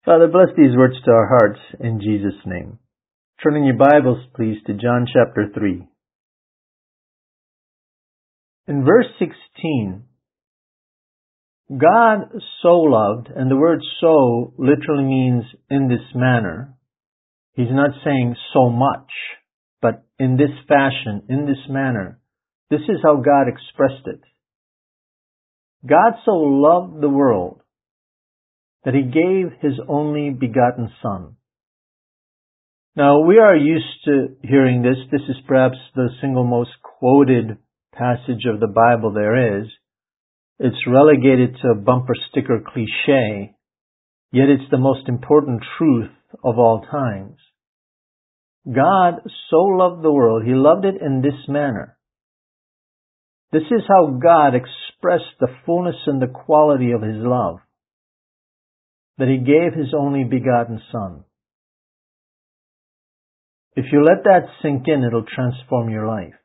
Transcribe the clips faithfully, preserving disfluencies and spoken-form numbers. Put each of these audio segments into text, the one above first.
Father, bless these words to our hearts in Jesus' name. Turning your Bibles, please, to John chapter three. In verse sixteen, God so loved, and the word so literally means in this manner. He's not saying so much, but in this fashion, in this manner. This is how God expressed it. God so loved the world that He gave His only begotten Son. Now, we are used to hearing this. This is perhaps the single most quoted passage of the Bible there is. It's relegated to a bumper sticker cliche, yet it's the most important truth of all times. God so loved the world, He loved it in this manner. This is how God expressed the fullness and the quality of His love, that He gave His only begotten Son. If you let that sink in, it'll transform your life.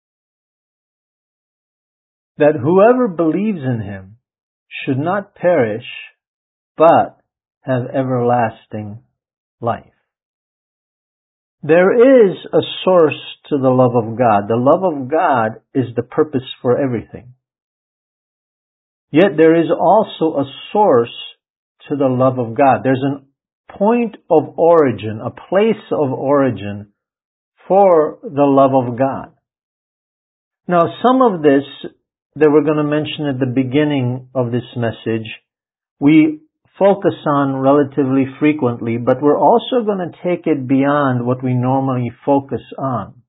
That whoever believes in Him should not perish, but have everlasting life. There is a source to the love of God. The love of God is the purpose for everything. Yet there is also a source to the love of God. There's a point of origin, a place of origin for the love of God. Now, some of this that we're going to mention at the beginning of this message, we focus on relatively frequently, but we're also going to take it beyond what we normally focus on.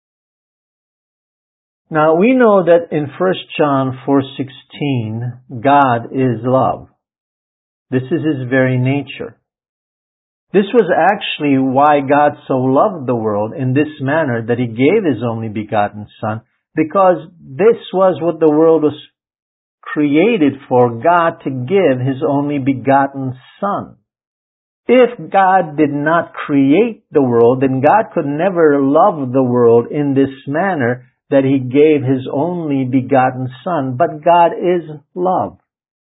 Now, we know that in First John four sixteen, God is love. This is His very nature. This was actually why God so loved the world in this manner that He gave His only begotten Son, because this was what the world was created for, God to give His only begotten Son. If God did not create the world, then God could never love the world in this manner that He gave His only begotten Son. But God is love.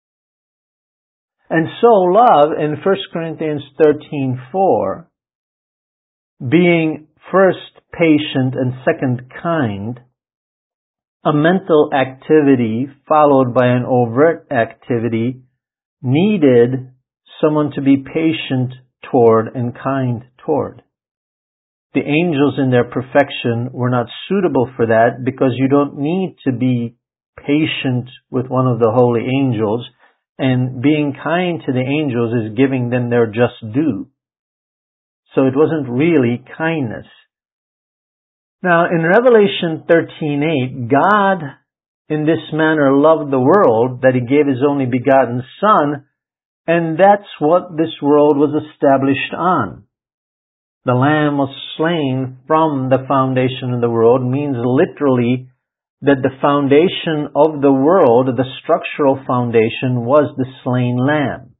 And so love, in First Corinthians thirteen four, being first patient and second kind, a mental activity followed by an overt activity, needed someone to be patient toward and kind toward. The angels in their perfection were not suitable for that, because you don't need to be patient with one of the holy angels, and being kind to the angels is giving them their just due. So it wasn't really kindness. Now, in Revelation thirteen eight, God in this manner loved the world that He gave His only begotten Son, and that's what this world was established on. The Lamb was slain from the foundation of the world means literally that the foundation of the world, the structural foundation, was the slain Lamb.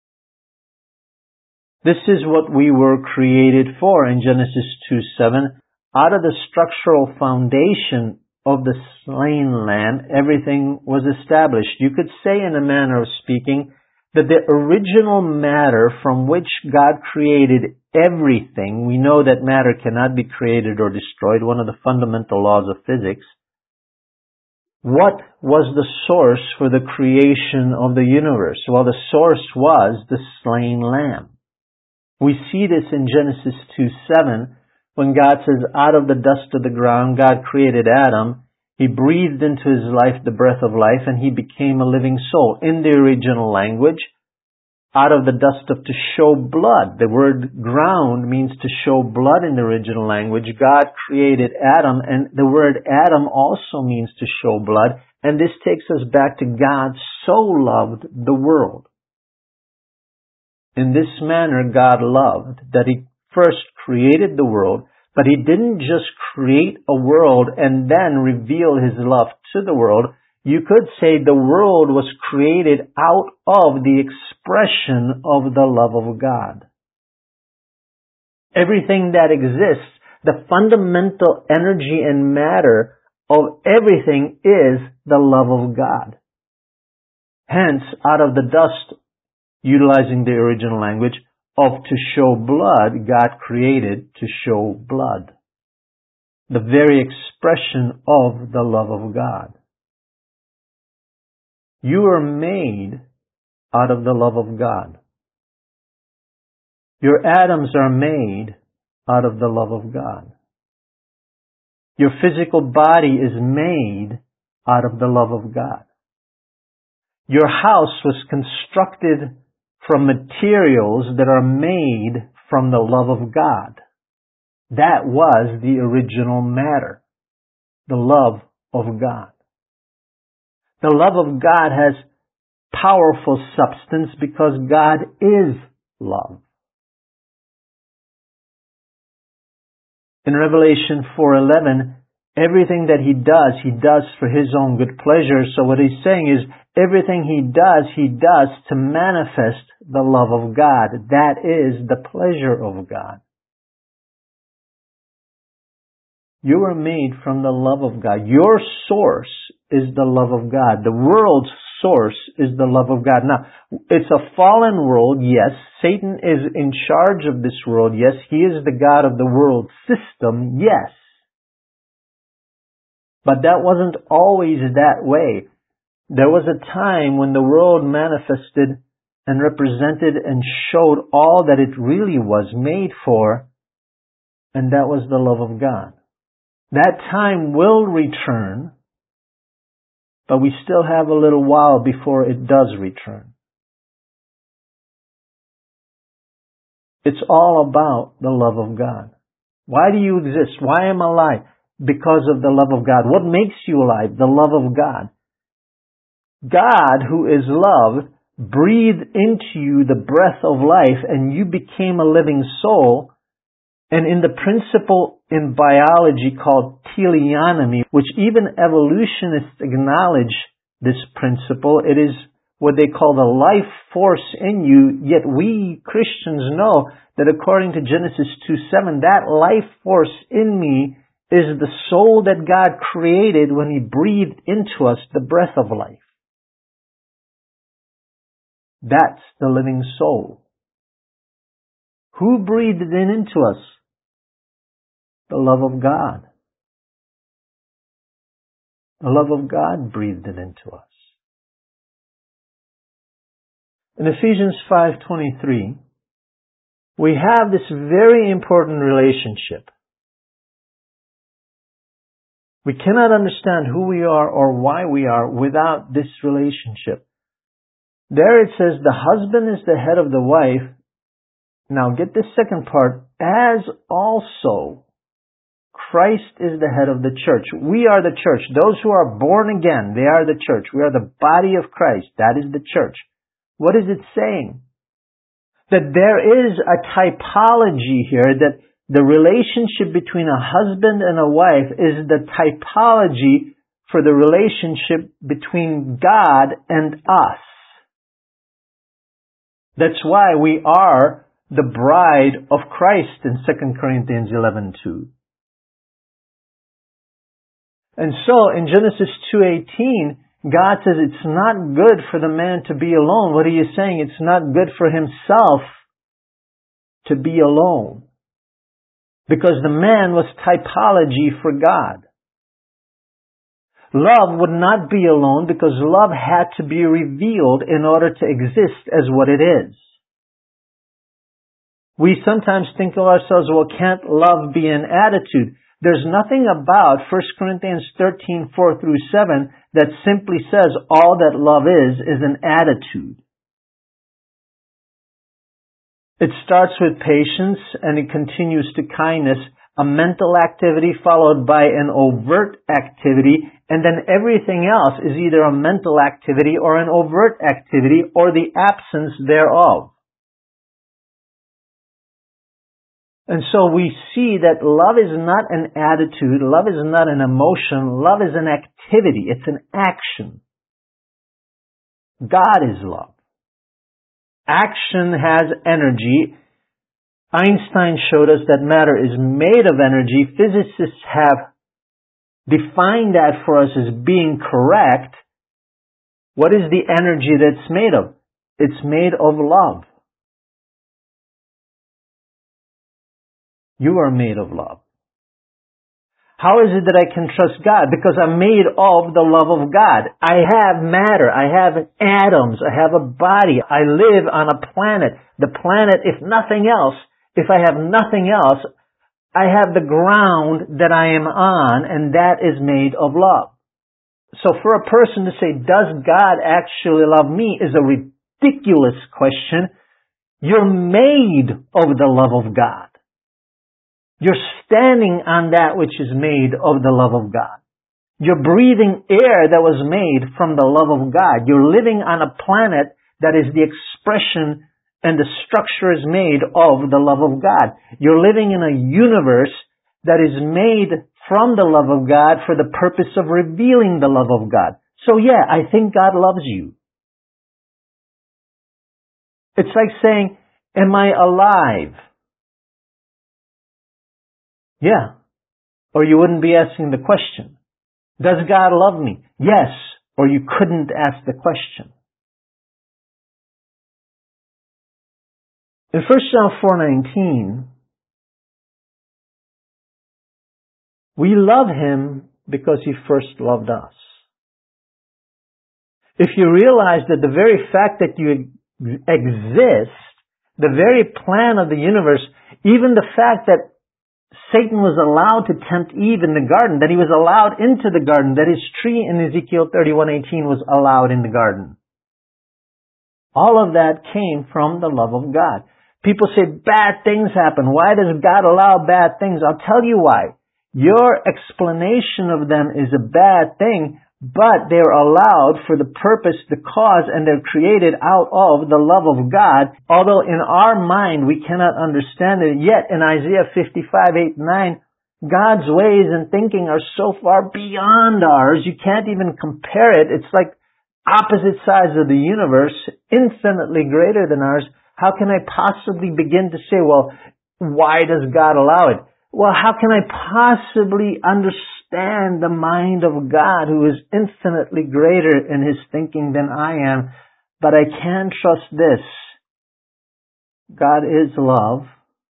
This is what we were created for in Genesis two seven. Out of the structural foundation of the slain Lamb, everything was established. You could say, in a manner of speaking, that the original matter from which God created everything — we know that matter cannot be created or destroyed, one of the fundamental laws of physics — what was the source for the creation of the universe? Well, the source was the slain Lamb. We see this in Genesis two seven, when God says, out of the dust of the ground, God created Adam. He breathed into his life the breath of life, and he became a living soul. In the original language, out of the dust of to show blood. The word ground means to show blood in the original language. God created Adam, and the word Adam also means to show blood. And this takes us back to God so loved the world. In this manner, God loved that He first created the world, but He didn't just create a world and then reveal His love to the world. You could say the world was created out of the expression of the love of God. Everything that exists, the fundamental energy and matter of everything is the love of God. Hence, out of the dust, utilizing the original language, of to show blood, God created to show blood. The very expression of the love of God. You are made out of the love of God. Your atoms are made out of the love of God. Your physical body is made out of the love of God. Your house was constructed from materials that are made from the love of God. That was the original matter, the love of God. The love of God has powerful substance because God is love. In Revelation four eleven, everything that He does, He does for His own good pleasure. So what He's saying is, everything He does, He does to manifest the love of God. That is the pleasure of God. You are made from the love of God. Your source is the love of God. The world's source is the love of God. Now, it's a fallen world, yes. Satan is in charge of this world, yes. He is the God of the world system, yes. But that wasn't always that way. There was a time when the world manifested and represented and showed all that it really was made for, and that was the love of God. That time will return, but we still have a little while before it does return. It's all about the love of God. Why do you exist? Why am I alive? Because of the love of God. What makes you alive? The love of God. God, who is love, breathed into you the breath of life and you became a living soul. And in the principle in biology called teleonomy, which even evolutionists acknowledge this principle, it is what they call the life force in you, yet we Christians know that according to Genesis two seven, that life force in me is the soul that God created when He breathed into us the breath of life. That's the living soul. Who breathed it into us? The love of God. The love of God breathed it into us. In Ephesians five twenty-three, we have this very important relationship. We cannot understand who we are or why we are without this relationship. There it says the husband is the head of the wife. Now get this second part, as also Christ is the head of the church. We are the church. Those who are born again, they are the church. We are the body of Christ. That is the church. What is it saying? That there is a typology here, that the relationship between a husband and a wife is the typology for the relationship between God and us. That's why we are the bride of Christ in Second Corinthians eleven two. And so in Genesis two eighteen, God says it's not good for the man to be alone. What are you saying? It's not good for himself to be alone. Because the man was typology for God. Love would not be alone because love had to be revealed in order to exist as what it is. We sometimes think of ourselves, well, can't love be an attitude? There's nothing about First Corinthians thirteen four through seven that simply says all that love is, is an attitude. It starts with patience and it continues to kindness, a mental activity followed by an overt activity, and then everything else is either a mental activity or an overt activity or the absence thereof. And so we see that love is not an attitude, love is not an emotion, love is an activity, it's an action. God is love. Action has energy. Einstein showed us that matter is made of energy. Physicists have defined that for us as being correct. What is the energy that's made of? It's made of love. You are made of love. How is it that I can trust God? Because I'm made of the love of God. I have matter. I have atoms. I have a body. I live on a planet. The planet, if nothing else, if I have nothing else, I have the ground that I am on, and that is made of love. So for a person to say, does God actually love me, is a ridiculous question. You're made of the love of God. You're standing on that which is made of the love of God. You're breathing air that was made from the love of God. You're living on a planet that is the expression and the structure is made of the love of God. You're living in a universe that is made from the love of God for the purpose of revealing the love of God. So yeah, I think God loves you. It's like saying, am I alive? Yeah. Or you wouldn't be asking the question. Does God love me? Yes. Or you couldn't ask the question. In First John four nineteen, we love Him because He first loved us. If you realize that the very fact that you exist, the very plan of the universe, even the fact that Satan was allowed to tempt Eve in the garden, that he was allowed into the garden, that his tree in Ezekiel thirty-one eighteen was allowed in the garden. All of that came from the love of God. People say bad things happen. Why does God allow bad things? I'll tell you why. Your explanation of them is a bad thing, but they're allowed for the purpose, the cause, and they're created out of the love of God. Although in our mind we cannot understand it, yet in Isaiah fifty-five, eight, nine, God's ways and thinking are so far beyond ours, you can't even compare it. It's like opposite sides of the universe, infinitely greater than ours. How can I possibly begin to say, well, why does God allow it? Well, how can I possibly understand the mind of God, who is infinitely greater in His thinking than I am? But I can trust this. God is love.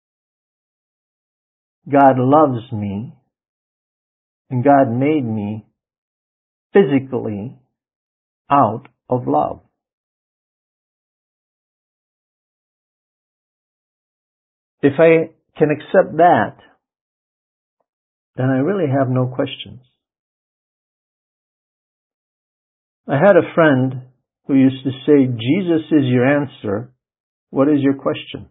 God loves me. And God made me physically out of love. If I can accept that, then I really have no questions. I had a friend who used to say, Jesus is your answer. What is your question?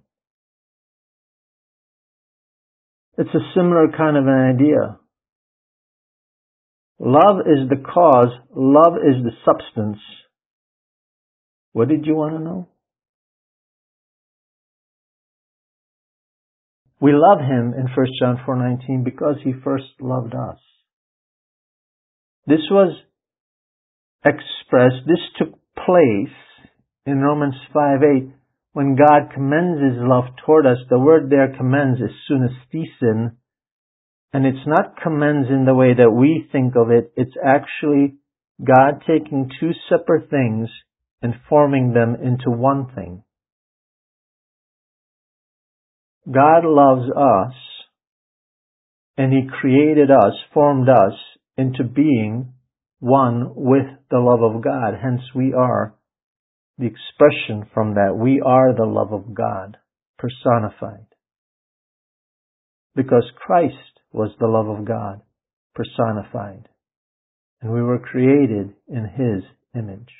It's a similar kind of an idea. Love is the cause. Love is the substance. What did you want to know? We love Him in First John four nineteen because He first loved us. This was expressed, this took place in Romans five eight when God commends His love toward us. The word there, commends, is sunesthesin, and it's not commends in the way that we think of it. It's actually God taking two separate things and forming them into one thing. God loves us, and He created us, formed us into being one with the love of God. Hence we are the expression from that. We are the love of God personified. Because Christ was the love of God personified. And we were created in His image.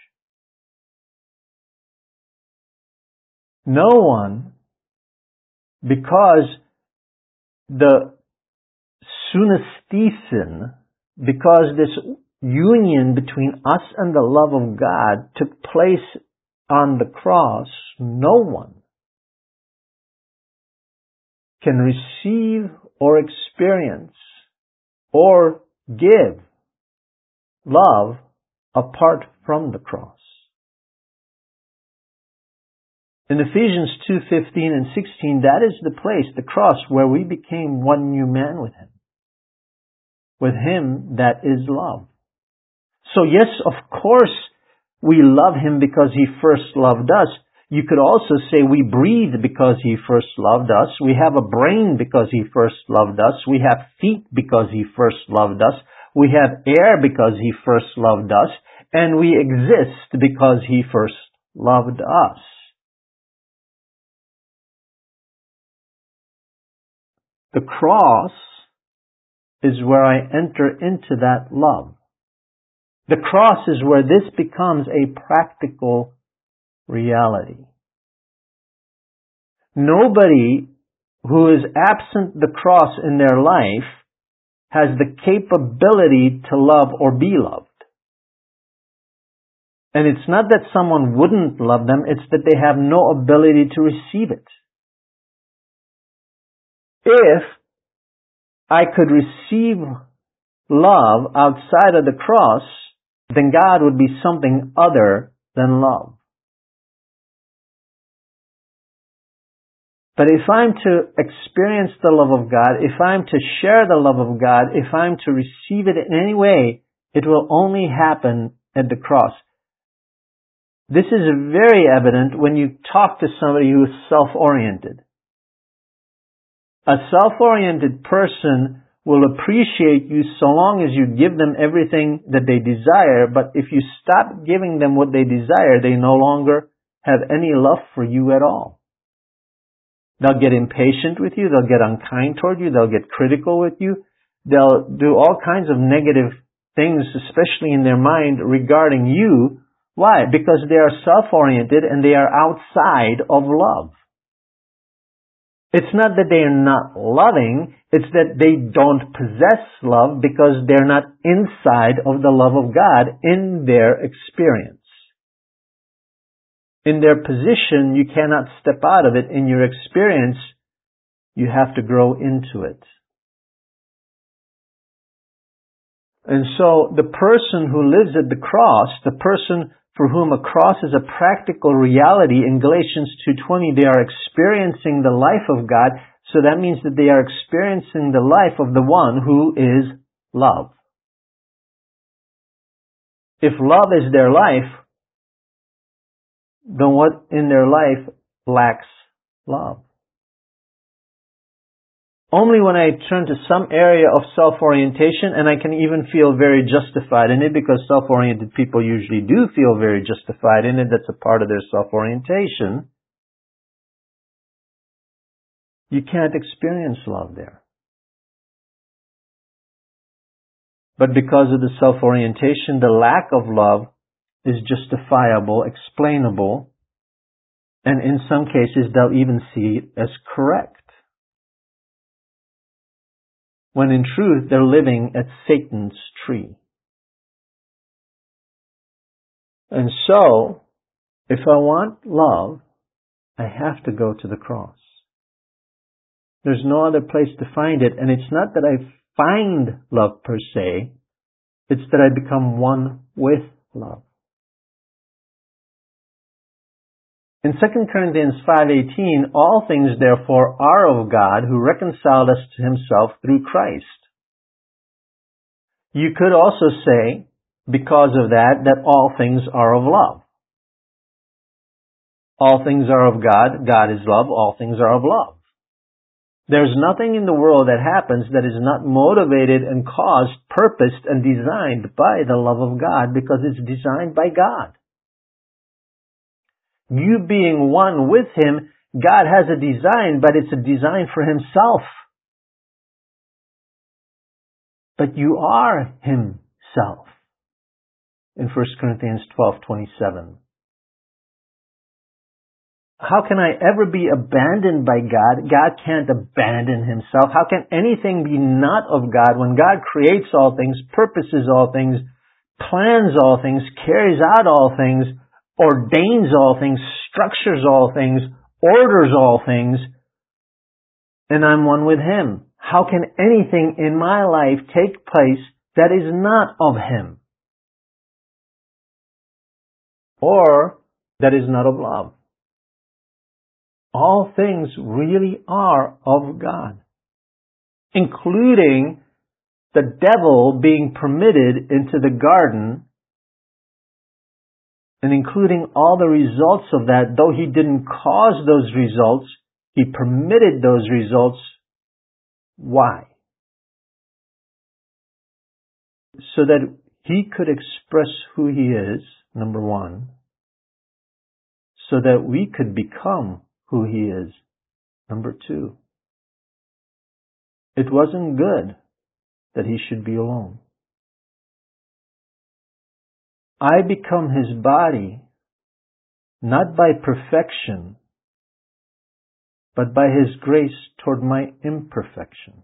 No one, because the sunesthesin, because this union between us and the love of God took place on the cross, no one can receive or experience or give love apart from the cross. In Ephesians two fifteen and sixteen, that is the place, the cross, where we became one new man with Him. With Him that is love. So yes, of course, we love Him because He first loved us. You could also say we breathe because He first loved us. We have a brain because He first loved us. We have feet because He first loved us. We have air because He first loved us. And we exist because He first loved us. The cross is where I enter into that love. The cross is where this becomes a practical reality. Nobody who is absent the cross in their life has the capability to love or be loved. And it's not that someone wouldn't love them, it's that they have no ability to receive it. If I could receive love outside of the cross, then God would be something other than love. But if I'm to experience the love of God, if I'm to share the love of God, if I'm to receive it in any way, it will only happen at the cross. This is very evident when you talk to somebody who is self-oriented. A self-oriented person will appreciate you so long as you give them everything that they desire, but if you stop giving them what they desire, they no longer have any love for you at all. They'll get impatient with you, they'll get unkind toward you, they'll get critical with you, they'll do all kinds of negative things, especially in their mind, regarding you. Why? Because they are self-oriented and they are outside of love. It's not that they are not loving, it's that they don't possess love because they're not inside of the love of God in their experience. In their position, you cannot step out of it. In your experience, you have to grow into it. And so the person who lives at the cross, the person for whom a cross is a practical reality, in Galatians two twenty, they are experiencing the life of God, so that means that they are experiencing the life of the one who is love. If love is their life, then what in their life lacks love? Only when I turn to some area of self-orientation, and I can even feel very justified in it, because self-oriented people usually do feel very justified in it, that's a part of their self-orientation, you can't experience love there. But because of the self-orientation, the lack of love is justifiable, explainable, and in some cases they'll even see it as correct. When in truth they're living at Satan's tree. And so, if I want love, I have to go to the cross. There's no other place to find it, and it's not that I find love per se, it's that I become one with love. In Second Corinthians five eighteen, all things therefore are of God, who reconciled us to Himself through Christ. You could also say, because of that, that all things are of love. All things are of God, God is love, all things are of love. There's nothing in the world that happens that is not motivated and caused, purposed, and designed by the love of God, because it's designed by God. You being one with Him, God has a design, but it's a design for Himself. But you are Himself. In First Corinthians twelve twenty-seven. How can I ever be abandoned by God? God can't abandon Himself. How can anything be not of God when God creates all things, purposes all things, plans all things, carries out all things, ordains all things, structures all things, orders all things, and I'm one with Him? How can anything in my life take place that is not of Him? Or that is not of love? All things really are of God, including the devil being permitted into the garden and including all the results of that, though He didn't cause those results, He permitted those results. Why? So that He could express who He is, number one, so that we could become who He is, number two. It wasn't good that He should be alone. I become His body, not by perfection, but by His grace toward my imperfection.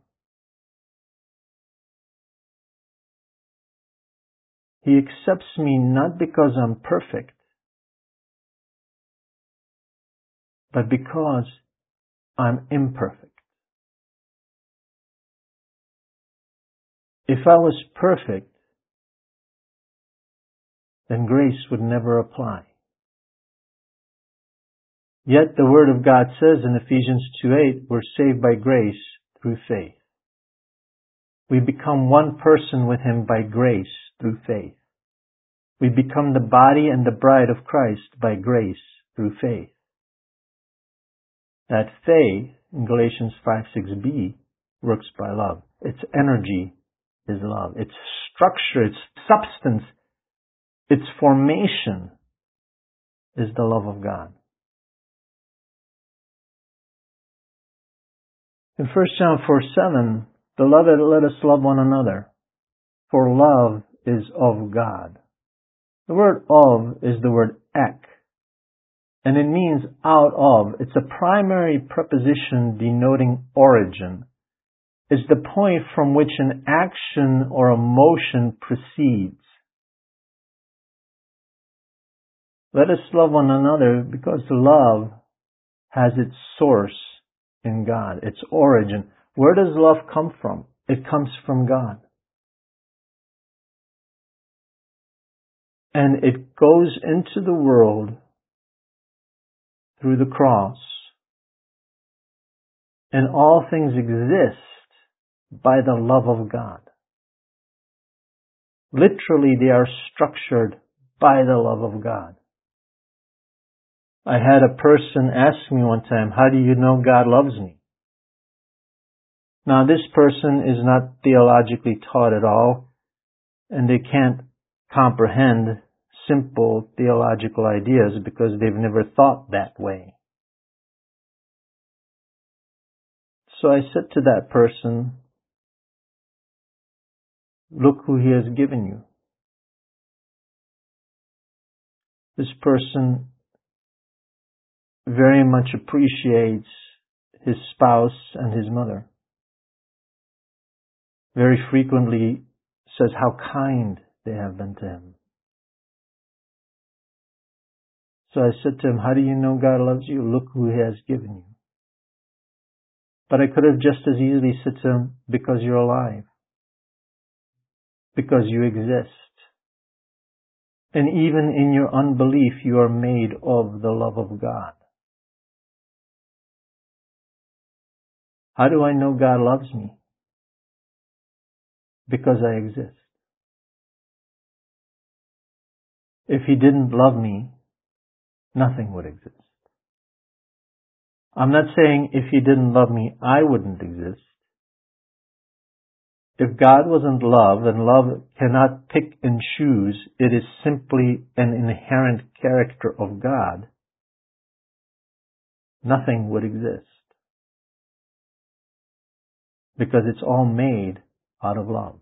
He accepts me not because I'm perfect, but because I'm imperfect. If I was perfect, then grace would never apply. Yet the Word of God says in Ephesians two eight, we're saved by grace through faith. We become one person with Him by grace through faith. We become the body and the bride of Christ by grace through faith. That faith, in Galatians five six b, works by love. Its energy is love. Its structure, its substance, its formation is the love of God. In First John four seven, Beloved, let us love one another, for love is of God. The word of is the word ek, and it means out of. It's a primary preposition denoting origin. It's the point from which an action or emotion proceeds. Let us love one another because love has its source in God, its origin. Where does love come from? It comes from God. And it goes into the world through the cross. And all things exist by the love of God. Literally, they are structured by the love of God. I had a person ask me one time, how do you know God loves me? Now, this person is not theologically taught at all, and they can't comprehend simple theological ideas because they've never thought that way. So I said to that person, look who He has given you. This person very much appreciates his spouse and his mother. Very frequently says how kind they have been to him. So I said to him, how do you know God loves you? Look who He has given you. But I could have just as easily said to him, because you're alive. Because you exist. And even in your unbelief, you are made of the love of God. How do I know God loves me? Because I exist. If He didn't love me, nothing would exist. I'm not saying if He didn't love me, I wouldn't exist. If God wasn't love, and love cannot pick and choose, it is simply an inherent character of God, nothing would exist. Because it's all made out of love.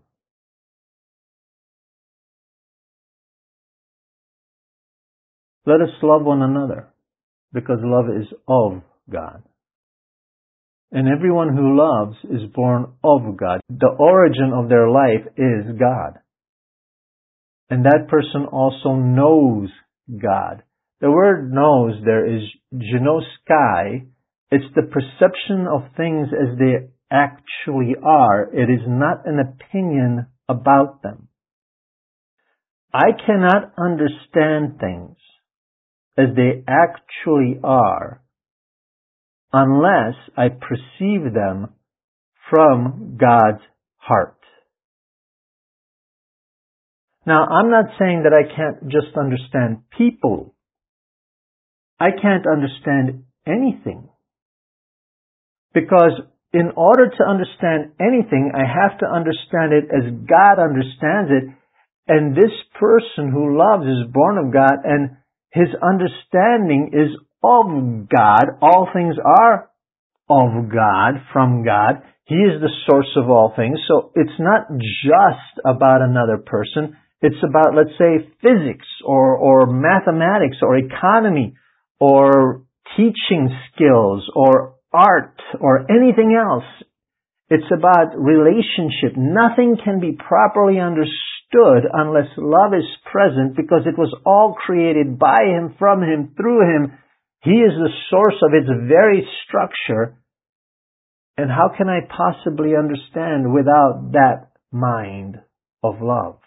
Let us love one another, because love is of God. And everyone who loves is born of God. The origin of their life is God. And that person also knows God. The word knows there is gnoskai. It's the perception of things as they actually are. It is not an opinion about them. I cannot understand things as they actually are unless I perceive them from God's heart. Now, I'm not saying that I can't just understand people. I can't understand anything. Because in order to understand anything, I have to understand it as God understands it. And this person who loves is born of God, and his understanding is of God. All things are of God, from God. He is the source of all things. So it's not just about another person. It's about, let's say, physics or, or mathematics or economy or teaching skills or art or anything else. It's about relationship. Nothing can be properly understood unless love is present, because it was all created by Him, from Him, through Him. He is the source of its very structure. And how can I possibly understand without that mind of love?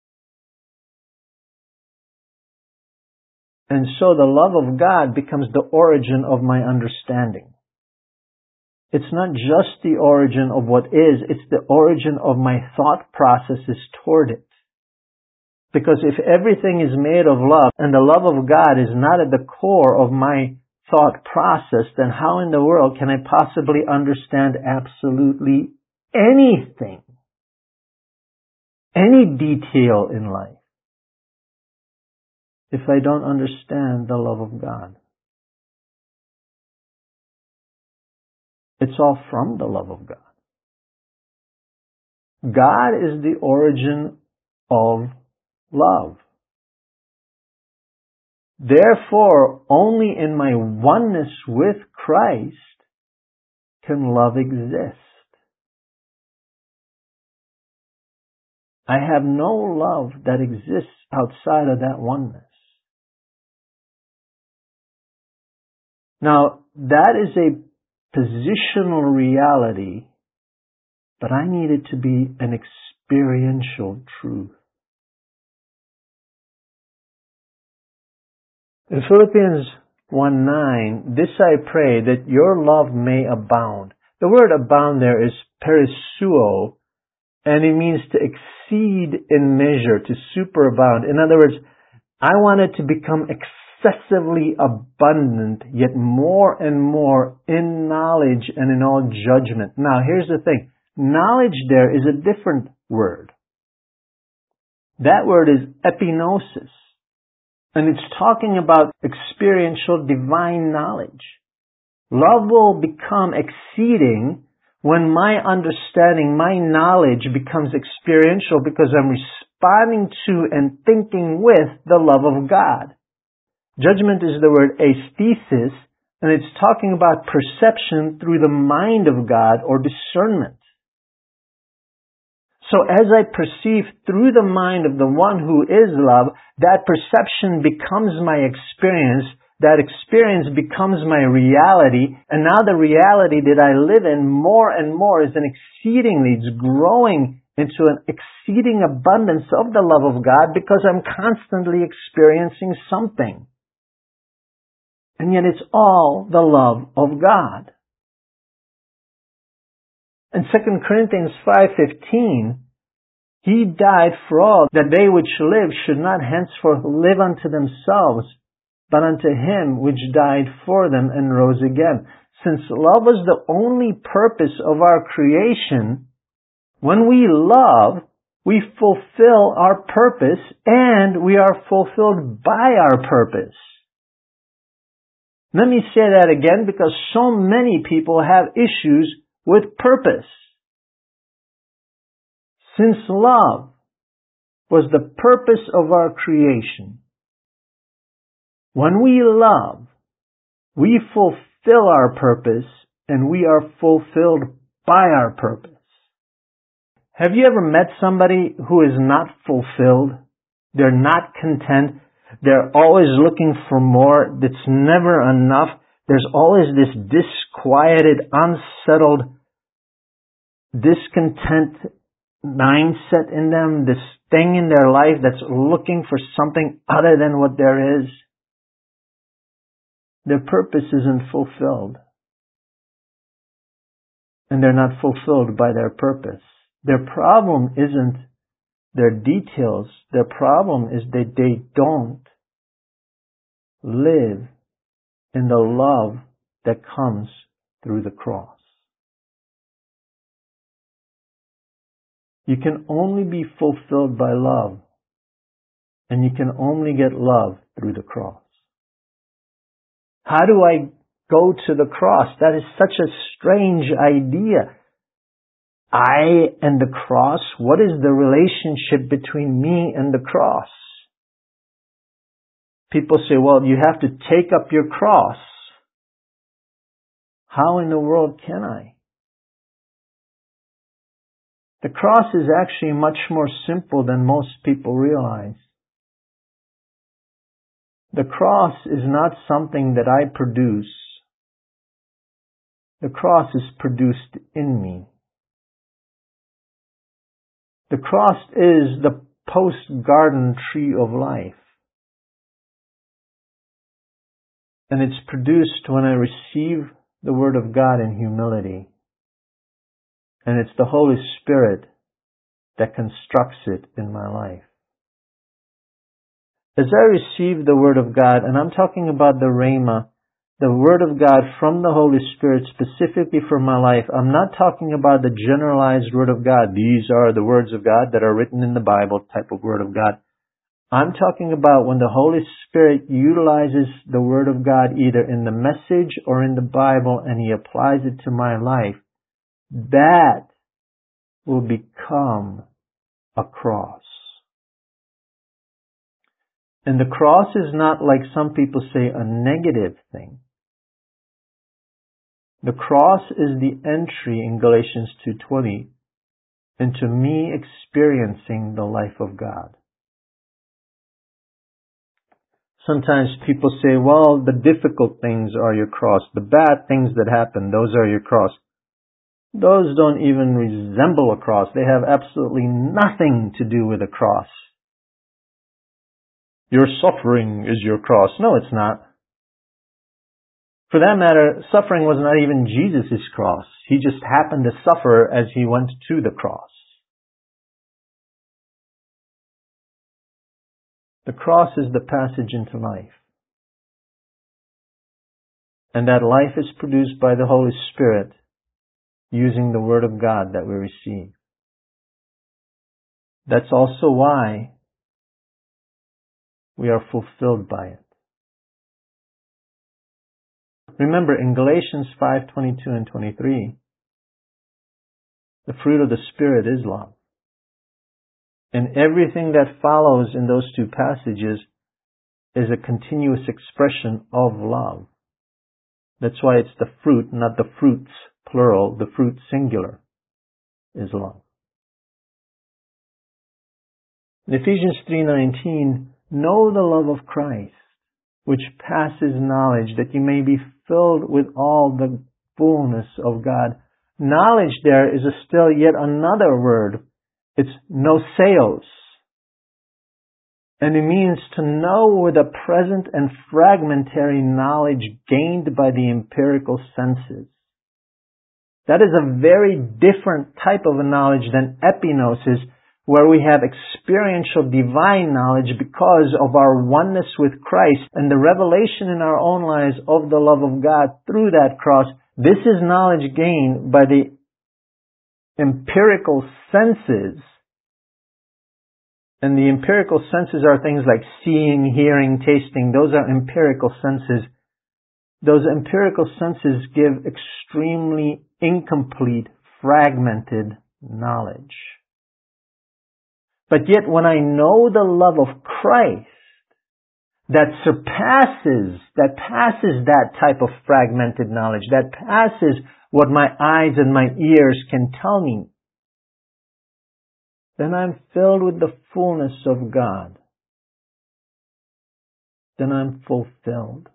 And so the love of God becomes the origin of my understanding. It's not just the origin of what is, it's the origin of my thought processes toward it. Because if everything is made of love, and the love of God is not at the core of my thought process, then how in the world can I possibly understand absolutely anything? Any detail in life? If I don't understand the love of God. It's all from the love of God. God is the origin of love. Therefore, only in my oneness with Christ can love exist. I have no love that exists outside of that oneness. Now, that is a positional reality, but I need it to be an experiential truth. In Philippians one nine, this I pray, that your love may abound. The word abound there is perisseuo, and it means to exceed in measure, to superabound. In other words, I want it to become excessively abundant, yet more and more in knowledge and in all judgment. Now, here's the thing. Knowledge there is a different word. That word is epinosis. And it's talking about experiential divine knowledge. Love will become exceeding when my understanding, my knowledge becomes experiential, because I'm responding to and thinking with the love of God. Judgment is the word aesthesis, and it's talking about perception through the mind of God or discernment. So as I perceive through the mind of the one who is love, that perception becomes my experience, that experience becomes my reality, and now the reality that I live in more and more is an exceedingly, it's growing into an exceeding abundance of the love of God, because I'm constantly experiencing something. And yet it's all the love of God. In Second Corinthians five fifteen, He died for all, that they which live should not henceforth live unto themselves, but unto Him which died for them and rose again. Since love was the only purpose of our creation, when we love, we fulfill our purpose, and we are fulfilled by our purpose. Let me say that again, because so many people have issues with purpose. Since love was the purpose of our creation, when we love, we fulfill our purpose, and we are fulfilled by our purpose. Have you ever met somebody who is not fulfilled? They're not content. They're always looking for more. It's never enough. There's always this disquieted, unsettled, discontent mindset in them, this thing in their life that's looking for something other than what there is. Their purpose isn't fulfilled. And they're not fulfilled by their purpose. Their problem isn't their details. Their problem is that they don't live in the love that comes through the cross. You can only be fulfilled by love, and you can only get love through the cross. How do I go to the cross? That is such a strange idea. I and the cross? What is the relationship between me and the cross? People say, well, you have to take up your cross. How in the world can I? The cross is actually much more simple than most people realize. The cross is not something that I produce. The cross is produced in me. The cross is the post-garden tree of life. And it's produced when I receive the Word of God in humility. And it's the Holy Spirit that constructs it in my life. As I receive the Word of God, and I'm talking about the Rhema, the Word of God from the Holy Spirit specifically for my life, I'm not talking about the generalized Word of God. These are the words of God that are written in the Bible type of Word of God. I'm talking about when the Holy Spirit utilizes the Word of God either in the message or in the Bible and He applies it to my life. That will become a cross. And the cross is not, like some people say, a negative thing. The cross is the entry in Galatians two twenty into me experiencing the life of God. Sometimes people say, well, the difficult things are your cross. The bad things that happen, those are your cross. Those don't even resemble a cross. They have absolutely nothing to do with a cross. Your suffering is your cross. No, it's not. For that matter, suffering was not even Jesus' cross. He just happened to suffer as He went to the cross. The cross is the passage into life. And that life is produced by the Holy Spirit using the Word of God that we receive. That's also why we are fulfilled by it. Remember, in Galatians five twenty-two and twenty-three, the fruit of the Spirit is love. And everything that follows in those two passages is a continuous expression of love. That's why it's the fruit, not the fruits, plural. The fruit, singular, is love. In Ephesians three nineteen, know the love of Christ, which passes knowledge, that you may be filled with all the fullness of God. Knowledge there is a still yet another word. It's noseos. And it means to know with a present and fragmentary knowledge gained by the empirical senses. That is a very different type of a knowledge than epignosis, where we have experiential divine knowledge because of our oneness with Christ and the revelation in our own lives of the love of God through that cross. This is knowledge gained by the empirical senses. And the empirical senses are things like seeing, hearing, tasting. Those are empirical senses. Those empirical senses give extremely incomplete, fragmented knowledge. But yet when I know the love of Christ that surpasses, that passes that type of fragmented knowledge, that passes what my eyes and my ears can tell me, then I'm filled with the fullness of God. Then I'm fulfilled.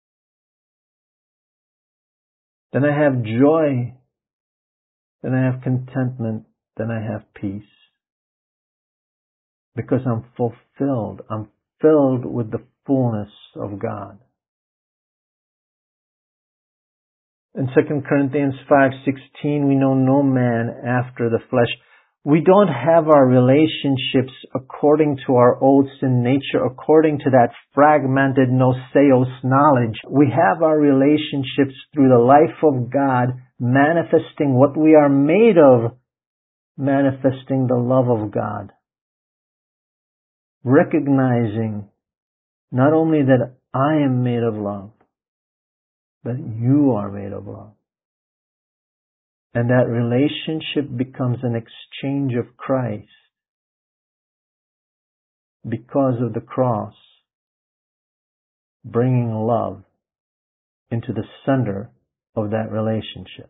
Then I have joy. Then I have contentment. Then I have peace. Because I'm fulfilled. I'm filled with the fullness of God. In Second Corinthians five sixteen, we know no man after the flesh. We don't have our relationships according to our old sin nature, according to that fragmented noseos knowledge. We have our relationships through the life of God, manifesting what we are made of, manifesting the love of God. Recognizing not only that I am made of love, but you are made of love. And that relationship becomes an exchange of Christ because of the cross, bringing love into the center of that relationship.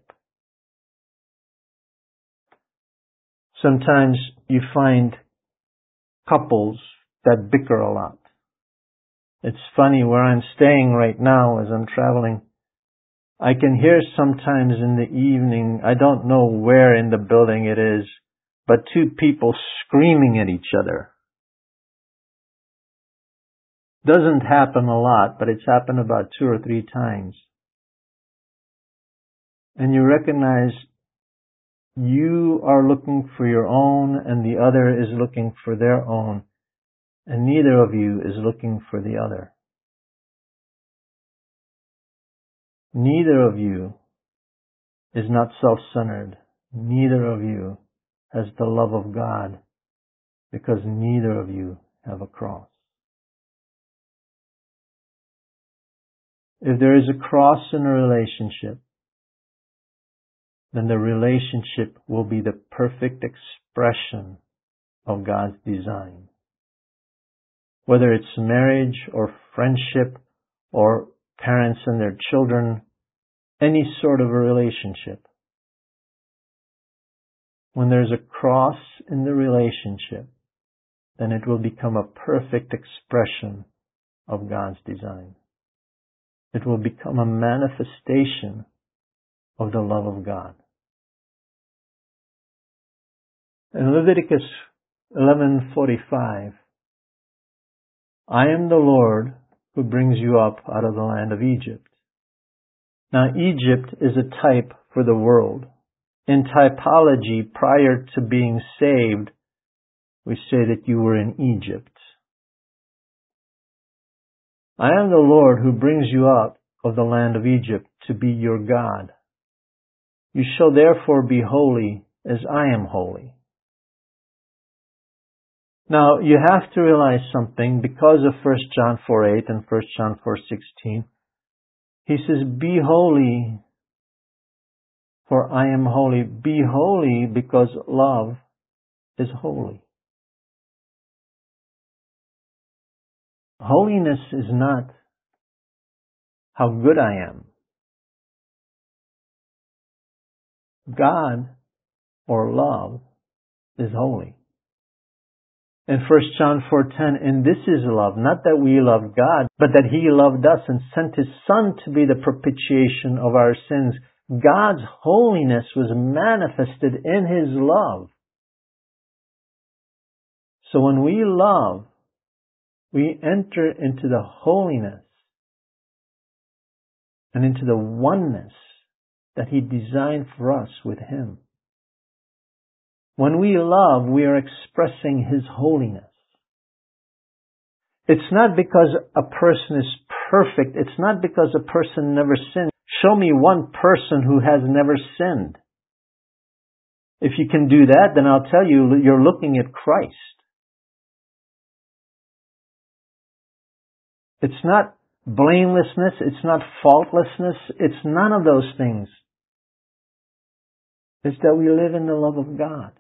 Sometimes you find couples that bicker a lot. It's funny, where I'm staying right now as I'm traveling, I can hear sometimes in the evening, I don't know where in the building it is, but two people screaming at each other. Doesn't happen a lot, but it's happened about two or three times. And you recognize you are looking for your own and the other is looking for their own, and neither of you is looking for the other. Neither of you is not self-centered. Neither of you has the love of God, because neither of you have a cross. If there is a cross in a relationship, then the relationship will be the perfect expression of God's design. Whether it's marriage or friendship or parents and their children, any sort of a relationship. When there's a cross in the relationship, then it will become a perfect expression of God's design. It will become a manifestation of the love of God. In Leviticus eleven forty-five, I am the Lord who brings you up out of the land of Egypt. Now, Egypt is a type for the world. In typology, prior to being saved, we say that you were in Egypt. I am the Lord who brings you out of the land of Egypt to be your God. You shall therefore be holy as I am holy. Now, you have to realize something because of First John four eight and First John four sixteen. He says, be holy, for I am holy. Be holy because love is holy. Holiness is not how good I am. God, or love, is holy. In First John four ten, and this is love, not that we love God, but that He loved us and sent His Son to be the propitiation of our sins. God's holiness was manifested in His love. So when we love, we enter into the holiness and into the oneness that He designed for us with Him. When we love, we are expressing His holiness. It's not because a person is perfect. It's not because a person never sinned. Show me one person who has never sinned. If you can do that, then I'll tell you, you're looking at Christ. It's not blamelessness. It's not faultlessness. It's none of those things. It's that we live in the love of God.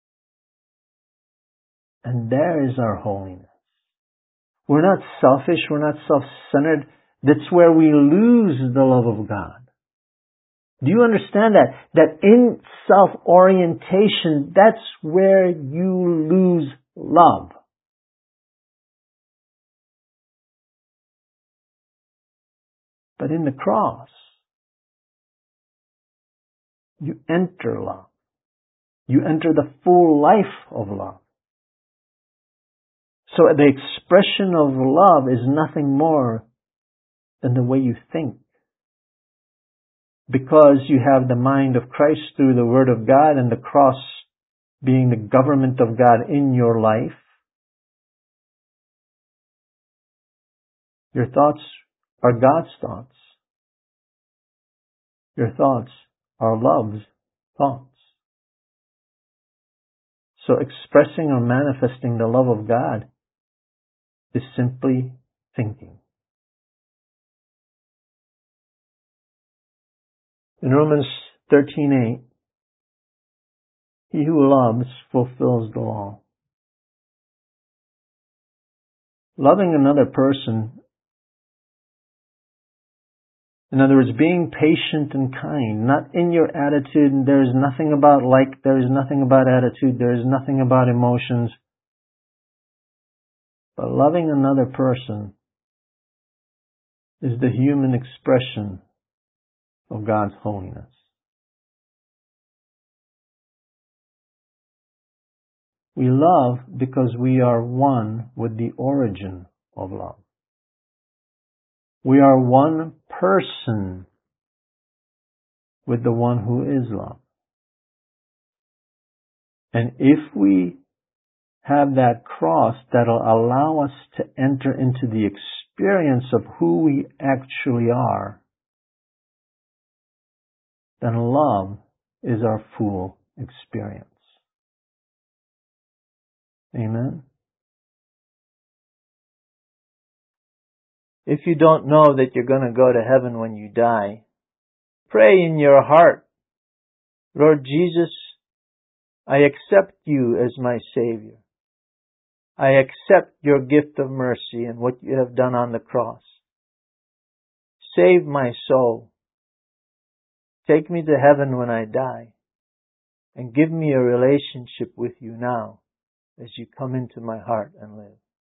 And there is our holiness. We're not selfish. We're not self-centered. That's where we lose the love of God. Do you understand that? That in self-orientation, that's where you lose love. But in the cross, you enter love. You enter the full life of love. So the expression of love is nothing more than the way you think. Because you have the mind of Christ through the Word of God, and the cross being the government of God in your life, your thoughts are God's thoughts. Your thoughts are love's thoughts. So expressing or manifesting the love of God is simply thinking. In Romans thirteen eight, he who loves fulfills the law. Loving another person, in other words, being patient and kind, not in your attitude. There is nothing about like, there is nothing about attitude, there is nothing about emotions. But loving another person is the human expression of God's holiness. We love because we are one with the origin of love. We are one person with the one who is love. And if we have that cross that'll allow us to enter into the experience of who we actually are, then love is our full experience. Amen? If you don't know that you're going to go to heaven when you die, pray in your heart, Lord Jesus, I accept you as my Savior. I accept your gift of mercy and what you have done on the cross. Save my soul. Take me to heaven when I die, and give me a relationship with you now as you come into my heart and live.